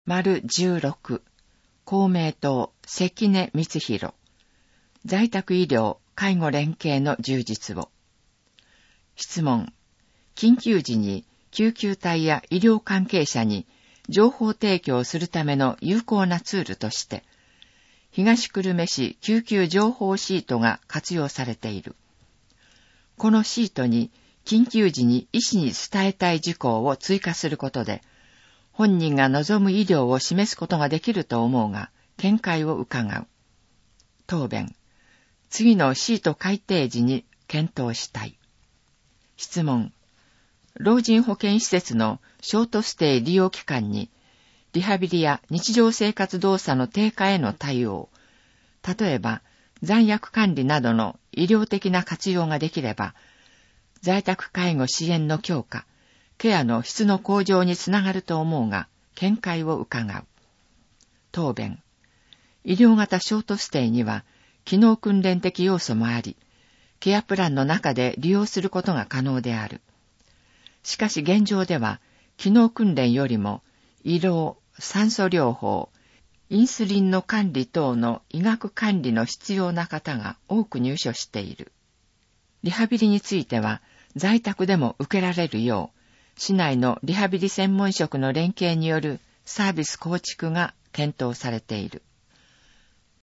丸16、公明党、関根光弘。在宅医療、介護連携の充実を。質問。緊急時に救急隊や医療関係者に情報提供するための有効なツールとして、東久留米市救急情報シートが活用されている。このシートに緊急時に医師に伝えたい事項を追加することで、本人が望む医療を示すことができると思うが、見解を伺う。答弁。次のシート改定時に検討したい。質問。老人保健施設のショートステイ利用期間に、リハビリや日常生活動作の低下への対応、例えば残薬管理などの医療的な活用ができれば、在宅介護支援の強化、ケアの質の向上につながると思うが、見解を伺う。答弁。医療型ショートステイには、機能訓練的要素もあり、ケアプランの中で利用することが可能である。しかし現状では、機能訓練よりも、胃ろう、酸素療法、インスリンの管理等の医学管理の必要な方が多く入所している。リハビリについては、在宅でも受けられるよう、市内のリハビリ専門職の連携によるサービス構築が検討されている。